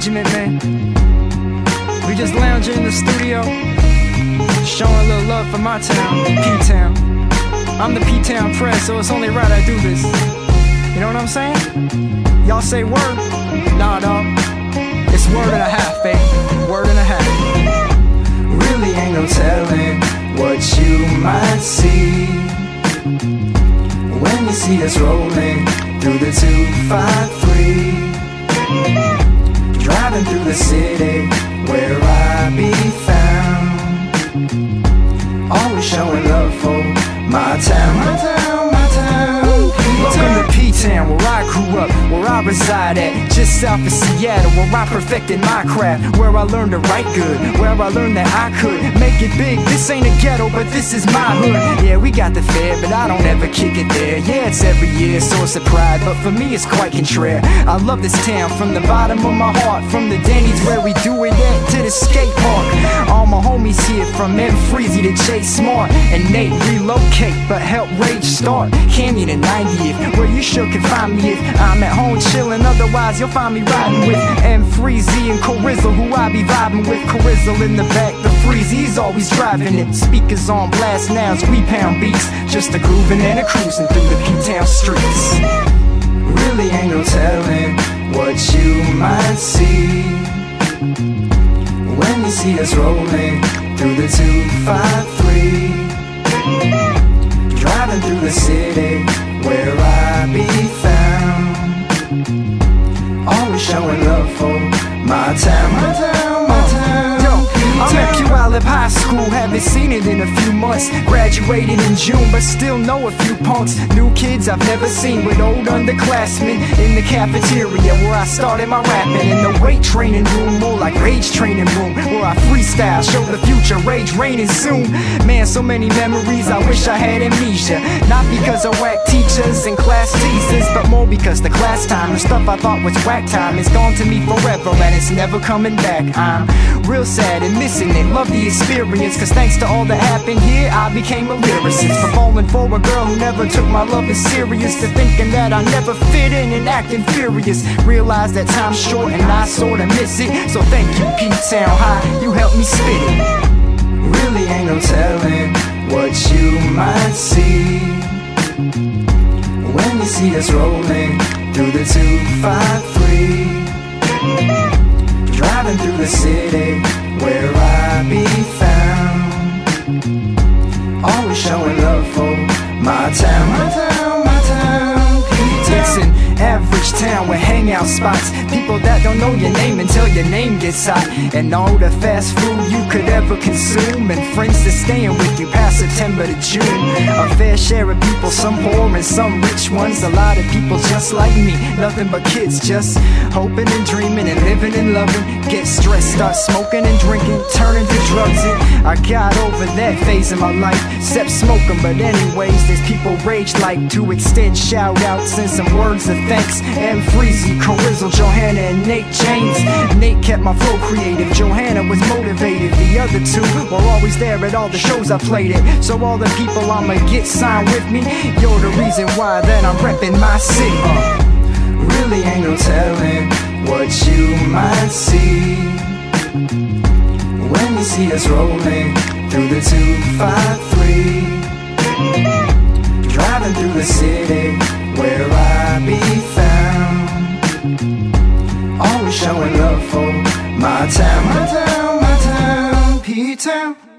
Management, man. We just lounging in the studio, showing a little love for my town, P-Town. I'm the P-Town press, so it's only right I do this. You know what I'm saying? Y'all say word? Nah, dawg. It's word and a half, baby. Word and a half. Really ain't no telling what you might see when you see us rolling through the 253, driving through the city where I be found, always showing love for my town, my town, my town. Welcome to P-Town, where I grew up, where I reside at, just south of Seattle, where I perfected my craft, where I learned to write good, where I learned that I could make it big. This ain't a ghetto, but this is my hood. Yeah, we got the fair, but I don't ever kick it there. Yeah, it's every year, source of pride, but for me it's quite contrary. I love this town from the bottom of my heart, from the Denny's where we do it at to the skate park. All my homies here, from M. Freezy to Chase Smart and Nate, relocate, but help Rage start. Canyon and 90th, where you sure can find me if I'm at home chillin'. Otherwise you'll find me riding with M. Freezy and Corizzle, who I be vibing with. Corizzle in the back, the Freezy's always driving it. Speakers on blast now as we pound beats, just a grooving and a cruising through the P-Town streets. Really ain't no telling what you might see when you see us rolling through the 253, driving through the city where I be found, always showing love for my town, my town, my town. I'm at Puyallup High School, haven't seen it in a few months. Graduated in June, but still know a few punks. New kids I've never seen with old underclassmen. In the cafeteria where I started my rapping. In the weight training room, more like rage training room, where I freestyle, show the future, rage raining soon. Man, so many memories, I wish I had amnesia. Not because of whack teachers and class teasers, but more because the class time and stuff I thought was whack time is gone to me forever, and it's never coming back. I'm real sad and missing it, love the experience, cause thanks to all that happened here, I became a lyricist. From falling for a girl who never took my love as serious, to thinking that I never fit in and acting furious. Realized that time's short and I sorta miss it, so thank you P-Town High, you helped me spit it. Really ain't no telling what you might see when you see us rolling through the 253, driving through the city where I be found, always showing love for my town, my town, my town. It's an average town with hangout spots, people that don't know your name until your name gets hot, and all the fast food you could ever consume, and friends that's staying with you past September to June. A fair share of people, some poor and some rich ones. A lot of people just like me, nothing but kids, just hoping and dreaming and living and loving. Get stressed, start smoking and drinking, turning to drugs, and I got over that phase of my life, except smoking. But anyways, there's people rage like to extend shout outs and some words of thanks. M. Freezy, Corizzle, Johanna, and Nate James. Nate kept my flow creative, Johanna was motivated. The other two were always there at all the shows I played at. So all the people I'ma get signed with me, you're the reason why that I'm reppin' my city. Really ain't no telling what you might see when you see us rolling through the 253, driving through the city where I be found, always showing love for my town, my town, my town, P-Town.